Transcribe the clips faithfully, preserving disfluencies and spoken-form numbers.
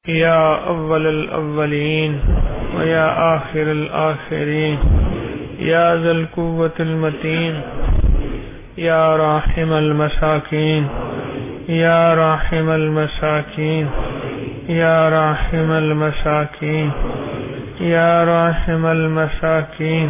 یا اول الاولین ویا آخر الآخرین یا ذی القوة المتین یا راحم المساکین یا راحم المساکین یا راحم المساکین یا راحم المساکین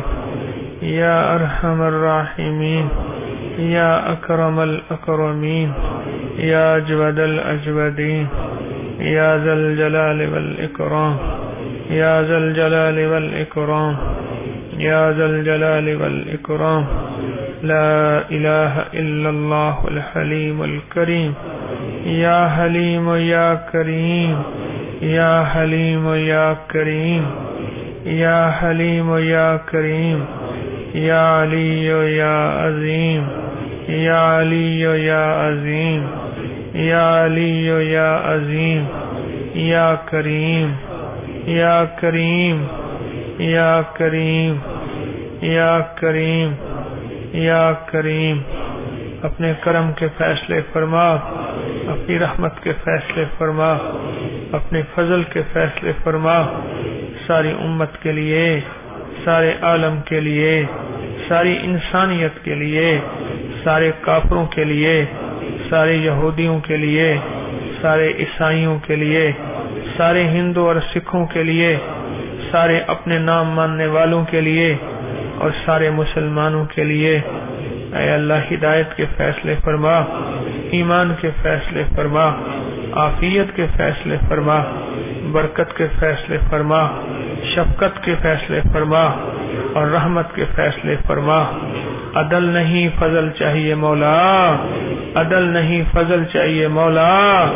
یا ارحم الراحمین یا اکرم الاکرمین یا اجود الاجودین یا ذی الجلال والاکرام یا ذی الجلال والاکرام یا ذی الجلال والاکرام لا الہ الا اللہ الحلیم الکریم یا حلیم یا کریم یا حلیم یا کریم یا حلیم یا کریم یا علی یا عظیم یا علی یا عظیم یا علی یا عظیم یا کریم یا کریم یا کریم یا کریم یا کریم اپنے کرم کے فیصلے فرما، اپنی رحمت کے فیصلے فرما، اپنے فضل کے فیصلے فرما، ساری امت کے لیے، سارے عالم کے لیے، ساری انسانیت کے لیے، سارے کافروں کے لیے، سارے یہودیوں کے لیے، سارے عیسائیوں کے لیے، سارے ہندو اور سکھوں کے لیے، سارے اپنے نام ماننے والوں کے لیے اور سارے مسلمانوں کے لیے۔ اے اللہ ہدایت کے فیصلے فرما، ایمان کے فیصلے فرما، عافیت کے فیصلے فرما، برکت کے فیصلے فرما، شفقت کے فیصلے فرما اور رحمت کے فیصلے فرما۔ عدل نہیں فضل چاہیے مولا، عدل نہیں فضل چاہیے مولا،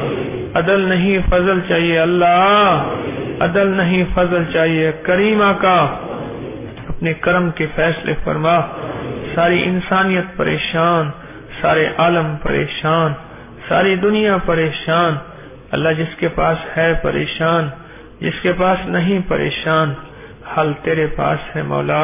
عدل نہیں فضل چاہیے اللہ، عدل نہیں فضل چاہیے کریم آقا، اپنے کرم کے فیصلے فرما۔ ساری انسانیت پریشان، سارے عالم پریشان، ساری دنیا پریشان، اللہ جس کے پاس ہے پریشان، جس کے پاس نہیں پریشان، حل تیرے پاس ہے مولا،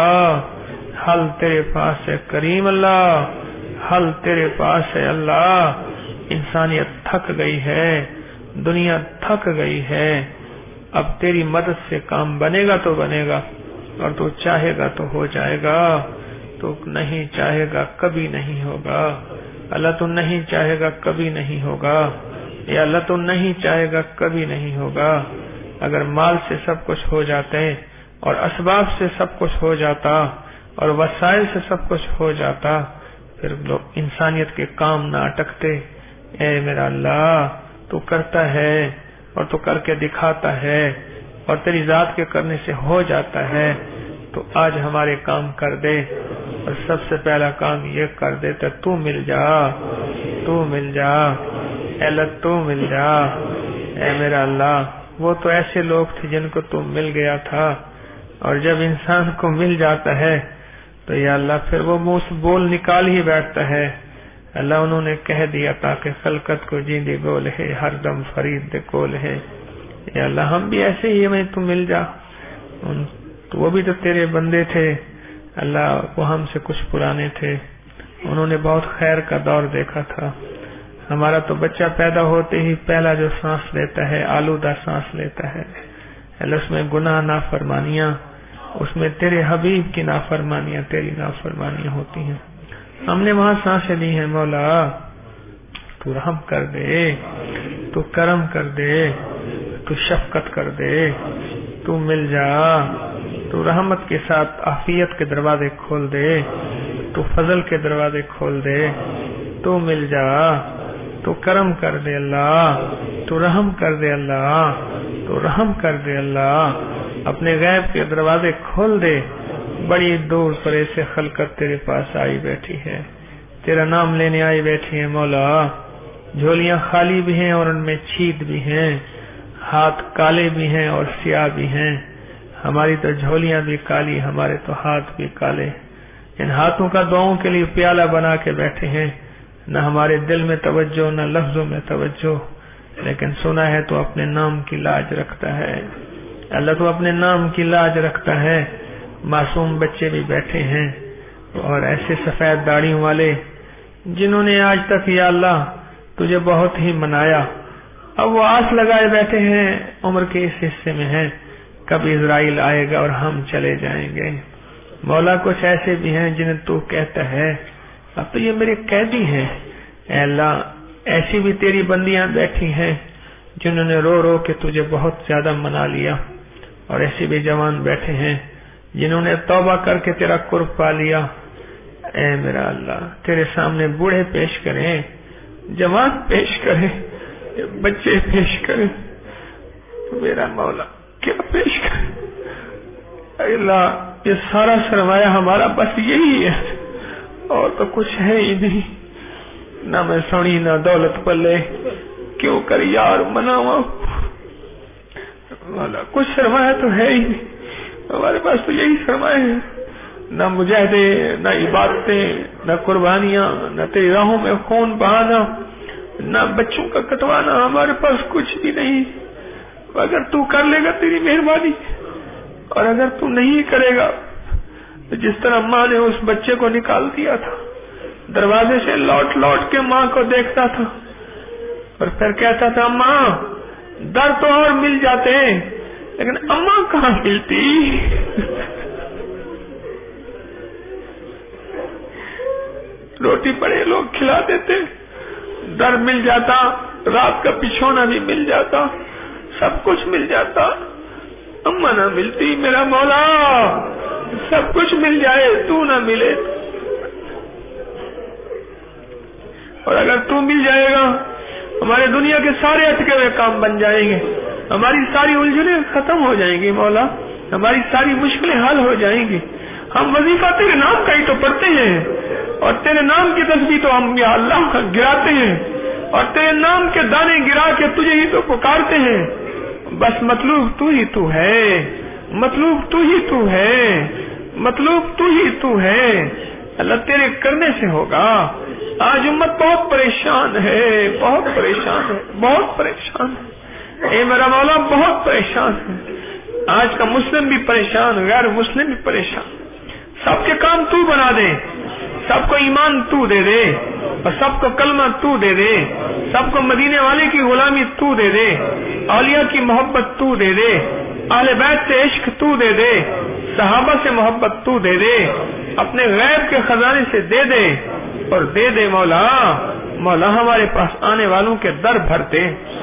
حل تیرے پاس ہے کریم اللہ، حل تیرے پاس ہے اللہ۔ انسانیت تھک گئی ہے، دنیا تھک گئی ہے، اب تیری مدد سے کام بنے گا تو بنے گا، اور تو چاہے گا تو ہو جائے گا، تو نہیں چاہے گا کبھی نہیں ہوگا۔ اللہ تو نہیں چاہے گا کبھی نہیں ہوگا، یا اللہ تو نہیں چاہے گا کبھی نہیں ہوگا۔ اگر مال سے سب کچھ ہو جاتے اور اسباب سے سب کچھ ہو جاتا اور وسائل سے سب کچھ ہو جاتا، پھر لوگ انسانیت کے کام نہ اٹکتے۔ اے میرا اللہ، تو کرتا ہے اور تو کر کے دکھاتا ہے اور تیری ذات کے کرنے سے ہو جاتا ہے، تو آج ہمارے کام کر دے، اور سب سے پہلا کام یہ کر دے تو تو مل جا، تو مل جا، اے اللہ تو مل جا۔ اے میرا اللہ، وہ تو ایسے لوگ تھے جن کو تو مل گیا تھا، اور جب انسان کو مل جاتا ہے تو یا اللہ پھر وہ منہ سے بول نکال ہی بیٹھتا ہے۔ اللہ انہوں نے کہہ دیا تاکہ خلقت کو جیندی گول ہے، ہر دم فرید دے کول ہے۔ یا اللہ ہم بھی ایسے ہی ہمیں تو مل جا، تو وہ بھی تو تیرے بندے تھے اللہ، وہ ہم سے کچھ پرانے تھے، انہوں نے بہت خیر کا دور دیکھا تھا۔ ہمارا تو بچہ پیدا ہوتے ہی پہلا جو سانس لیتا ہے آلودہ سانس لیتا ہے، اللہ اس میں گناہ نافرمانیاں، اس میں تیرے حبیب کی نافرمانیاں، تیری نافرمانیاں ہوتی ہیں، ہم نے وہاں سانسیں لی ہیں۔ مولا تو رحم کر دے، تو کرم کر دے، تو شفقت کر دے، تو مل جا، تو رحمت کے ساتھ عافیت کے دروازے کھول دے، تو فضل کے دروازے کھول دے، تو مل جا، تو کرم کر دے اللہ، تو رحم کر دے اللہ، تو رحم کر دے اللہ، اپنے غیب کے دروازے کھول دے۔ بڑی دور پر ایسے خلقت تیرے پاس آئی بیٹھی ہے، تیرا نام لینے آئی بیٹھی ہے مولا، جھولیاں خالی بھی ہیں اور ان میں چھید بھی ہیں، ہاتھ کالے بھی ہیں اور سیاہ بھی ہیں، ہماری تو جھولیاں بھی کالی، ہمارے تو ہاتھ بھی کالے، ان ہاتھوں کا دعاؤں کے لیے پیالہ بنا کے بیٹھے ہیں، نہ ہمارے دل میں توجہ نہ لفظوں میں توجہ، لیکن سنا ہے تو اپنے نام کی لاج رکھتا ہے، اللہ تو اپنے نام کی لاج رکھتا ہے۔ معصوم بچے بھی بیٹھے ہیں اور ایسے سفید داڑھیوں والے جنہوں نے آج تک یا اللہ تجھے بہت ہی منایا، اب وہ آس لگائے بیٹھے ہیں، عمر کے اس حصے میں ہیں کب اسرائیل آئے گا اور ہم چلے جائیں گے۔ مولا کچھ ایسے بھی ہیں جنہیں تو کہتا ہے اب تو یہ میرے قیدی ہیں، اے اللہ ایسی بھی تیری بندیاں بیٹھی ہیں جنہوں نے رو رو کے تجھے بہت زیادہ منا لیا، اور ایسے بھی جوان بیٹھے ہیں جنہوں نے توبہ کر کے تیرا قرب پا لیا۔ اے میرا اللہ تیرے سامنے بوڑھے پیش کریں، جوان پیش کریں، بچے پیش کریں، میرا مولا کیا پیش کریں؟ اے اللہ یہ سارا سرمایہ ہمارا بس یہی ہے اور تو کچھ ہے ہی نہیں، نہ میں سونی نہ دولت پلے، کیوں کر یار مناوا مولا، کچھ سرمایہ تو ہے ہی نہیں ہمارے پاس، تو یہی سرمایہ ہے، نہ مجاہدے نہ عبادتیں نہ قربانیاں نہ تیری راہوں میں خون بہانا نہ بچوں کا کٹوانا، ہمارے پاس کچھ بھی نہیں۔ اگر تو کر لے گا تیری مہربانی، اور اگر تو نہیں کرے گا تو جس طرح ماں نے اس بچے کو نکال دیا تھا، دروازے سے لوٹ لوٹ کے ماں کو دیکھتا تھا اور پھر کہتا تھا ماں در تو اور مل جاتے ہیں لیکن اماں کہاں ملتی، روٹی پڑے لوگ کھلا دیتے، در مل جاتا، رات کا بچھونا بھی مل جاتا، سب کچھ مل جاتا، اماں نہ ملتی۔ میرا مولا سب کچھ مل جائے تو نہ ملے، اور اگر تو مل جائے گا ہمارے دنیا کے سارے اٹکے ہوئے کام بن جائیں گے، ہماری ساری الجھنیں ختم ہو جائیں گی مولا، ہماری ساری مشکلیں حل ہو جائیں گی۔ ہم وظیفہ تیرے نام کا ہی تو پڑھتے ہیں، اور تیرے نام کی تسبیح تو ہم یا اللہ گراتے ہیں، اور تیرے نام کے دانے گرا کے تجھے ہی تو پکارتے ہیں، بس مطلوب تو ہی تو ہے، مطلوب تو ہی تو ہے، مطلوب تو ہی تو ہے، اللہ تیرے کرنے سے ہوگا۔ آج امت بہت پریشان ہے، بہت پریشان ہے، بہت پریشان ہے، اے میرا مولا بہت پریشان ہے۔ آج کا مسلم بھی پریشان، غیر مسلم بھی پریشان، سب کے کام تو بنا دے، سب کو ایمان تو دے دے، اور سب کو کلمہ تو دے دے، سب کو مدینے والے کی غلامی تو دے دے، اولیاء کی محبت تو دے دے، اہل بیت سے عشق تو دے دے، صحابہ سے محبت تو دے دے، اپنے غیب کے خزانے سے دے دے، اور دے دے مولا، مولا ہمارے پاس آنے والوں کے در بھر دے،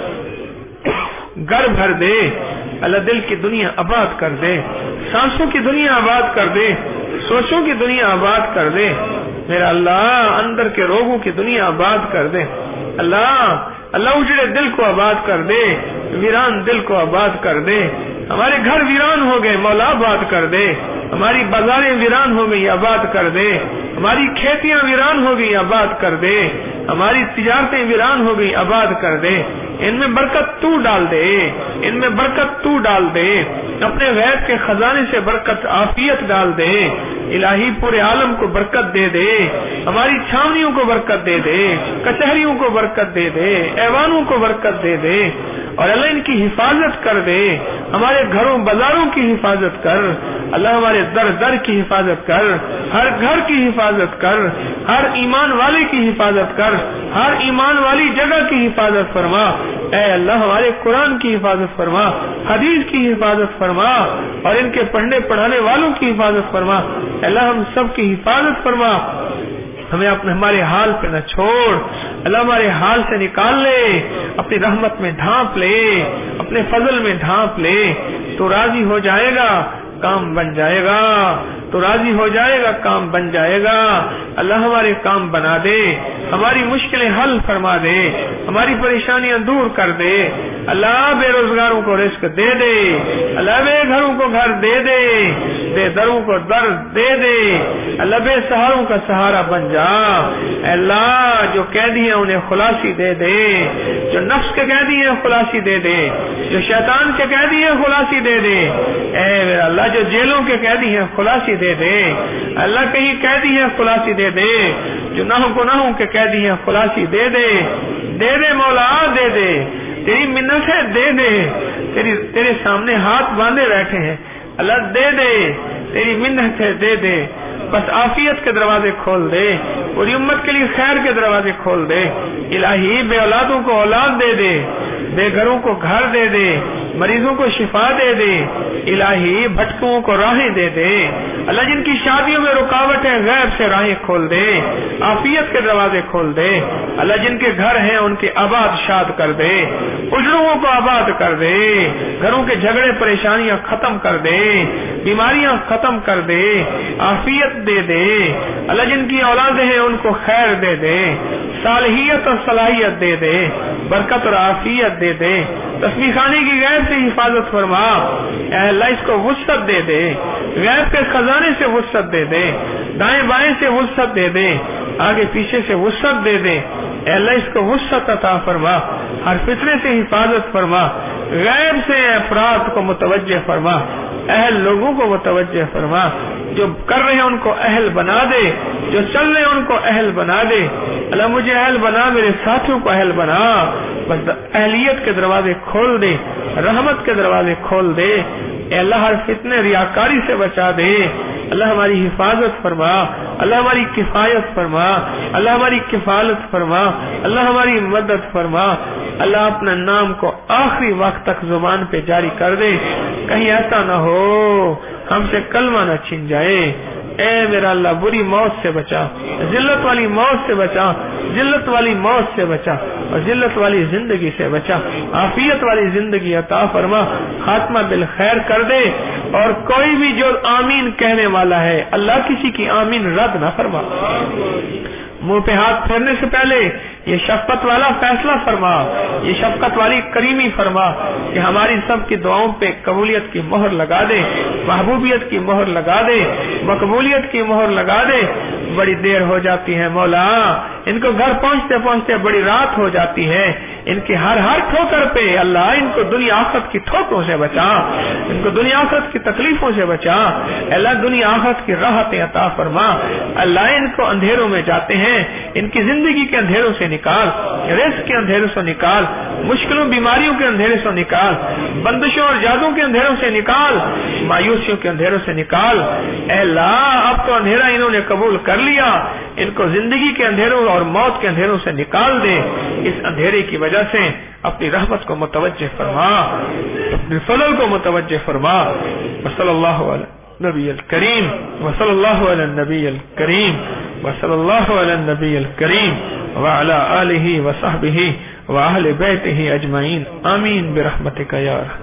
گھر بھر دے، اللہ دل کی دنیا آباد کر دے، سانسوں کی دنیا آباد کر دے، سوچوں کی دنیا آباد کر دے، میرا اللہ اندر کے روگوں کی دنیا آباد کر دے، اللہ اللہ اجڑے دل کو آباد کر دے، ویران دل کو آباد کر دے، ہمارے گھر ویران ہو گئے مولا آباد کر دے، ہماری بازاریں ویران ہو گئی آباد کر دے، ہماری کھیتیاں ویران ہو گئی آباد کر دے، ہماری تجارتیں ویران ہو گئی آباد کر دے، ان میں برکت تو ڈال دے، ان میں برکت تو ڈال دے، اپنے غیب کے خزانے سے برکت عافیت ڈال دے، الہی پورے عالم کو برکت دے دے، ہماری چھاونیوں کو برکت دے دے، کچہریوں کو برکت دے دے، ایوانوں کو برکت دے دے، اور اللہ ان کی حفاظت کر دے، ہمارے گھروں بازاروں کی حفاظت کر، اللہ ہمارے در در کی حفاظت کر، ہر گھر کی حفاظت کر، ہر ایمان والے کی حفاظت کر، ہر ایمان والی جگہ کی حفاظت فرما، اے اللہ ہمارے قرآن کی حفاظت فرما، حدیث کی حفاظت فرما، اور ان کے پڑھنے پڑھانے والوں کی حفاظت فرما، اللہ ہم سب کی حفاظت فرما، ہمیں اپنے ہمارے حال پہ نہ چھوڑ، اللہ ہمارے حال سے نکال لے، اپنی رحمت میں ڈھانپ لے، اپنے فضل میں ڈھانپ لے، تو راضی ہو جائے گا کام بن جائے گا، تو راضی ہو جائے گا کام بن جائے گا، اللہ ہمارے کام بنا دے، ہماری مشکلیں حل فرما دے، ہماری پریشانیاں دور کر دے، اللہ بے روزگاروں کو رزق دے دے، اللہ بے گھروں کو گھر دے دے، بے دروں کو در دے دے، اللہ بے سہاروں کا سہارا بن جا، اللہ جو قیدی ہیں انہیں خلاصی دے دے، جو نفس کے قیدی ہیں خلاصی دے دے، جو شیطان کے قیدی ہیں خلاصی دے دے، اے میرا اللہ جو جیلوں کے قیدی ہیں خلاصی دے دے، اللہ کہیں قیدی ہیں خلاصی دے دے، جو نہوں گناہوں کے قیدی ہیں خلاصی دے دے، دے دے مولا دے دے، تیری منت ہے دے دے، تیری تیرے سامنے ہاتھ باندھے بیٹھے ہیں اللہ دے دے، تیری منت ہے دے دے، بس عافیت کے دروازے کھول دے، پوری امت کے لیے خیر کے دروازے کھول دے۔ الہی بے اولادوں کو اولاد دے دے، بے گھروں کو گھر دے دے، مریضوں کو شفا دے دے، الہی بھٹکوں کو راہیں دے دے، اللہ جن کی شادیوں میں رکاوٹ ہے غیب سے راہیں کھول دے، عافیت کے دروازے کھول دے، اللہ جن کے گھر ہیں ان کے آباد شاد کر دے، اجڑوں کو آباد کر دے، گھروں کے جھگڑے پریشانیاں ختم کر دے، بیماریاں ختم کر دے، عافیت دے دے، اللہ جن کی اولادیں ہیں ان کو خیر دے دے، صالحیت اور صلاحیت دے دے، برکت اور عافیت دے دے، تسبیح خانے کی غیب سے حفاظت فرما، اے اللہ اس کو وسعت دے دے، غیب کے خزانے سے وسعت دے دے، دائیں بائیں سے وسعت دے دے، آگے پیچھے سے وسعت دے دے، اے اللہ اس کو وسعت عطا فرما، ہر فتنے سے حفاظت فرما، غیب سے افراد کو متوجہ فرما، اہل لوگوں کو متوجہ فرما، جو کر رہے ہیں ان کو اہل بنا دے، جو چل رہے ہیں ان کو اہل بنا دے، اللہ مجھے اہل بنا، میرے ساتھیوں کو اہل بنا، بس اہلیت کے دروازے کھول دے، رحمت کے دروازے کھول دے، اے اللہ ہر فتنے ریاکاری سے بچا دے، اللہ ہماری حفاظت فرما، اللہ ہماری کفایت فرما، اللہ ہماری کفالت فرما، اللہ ہماری مدد فرما، اللہ اپنا نام کو آخری وقت تک زبان پہ جاری کر دے، کہیں ایسا نہ ہو ہم سے کلمہ نہ چھن جائے، اے میرا اللہ بری موت سے بچا، ذلت والی موت سے بچا، ذلت والی موت سے بچا اور ذلت والی زندگی سے بچا، عافیت والی زندگی عطا فرما، خاتمہ بالخیر کر دے، اور کوئی بھی جو آمین کہنے والا ہے اللہ کسی کی آمین رد نہ فرما، منہ پہ ہاتھ پھیرنے سے پہلے یہ شفقت والا فیصلہ فرما، یہ شفقت والی کریمی فرما کہ ہماری سب کی دعاؤں پہ قبولیت کی مہر لگا دے، محبوبیت کی مہر لگا دے، مقبولیت کی مہر لگا دے۔ بڑی دیر ہو جاتی ہے مولا، ان کو گھر پہنچتے پہنچتے بڑی رات ہو جاتی ہے، ان کی ہر ہر ٹھوکر پہ اللہ ان کو دنیا آخرت کی ٹھوکروں سے بچا، ان کو دنیا آخرت کی تکلیفوں سے بچا، اللہ دنیا آخرت کی راحتیں عطا فرما، اللہ ان کو اندھیروں میں جاتے ہیں ان کی زندگی کے اندھیروں سے نکال، رزق کے اندھیروں سے نکال، مشکلوں بیماریوں کے اندھیرے سے نکال، بندشوں اور جادوں کے اندھیروں سے نکال، مایوسیوں کے اندھیروں سے نکال، اے اللہ اب تو اندھیرا انہوں نے قبول کر لیا، ان کو زندگی کے اندھیروں اور موت کے اندھیروں سے نکال دے، اس اندھیرے کی وجہ سے اپنی رحمت کو متوجہ فرما، اپنے فضل کو متوجہ فرما، صلی اللہ علیہ نبی الکریم وصلی اللہ علی النبی الکریم وصلی اللہ علی النبی الکریم وعلی آلہ وصحبہ وأهل بيته أجمعين آمين برحمتك يا رب.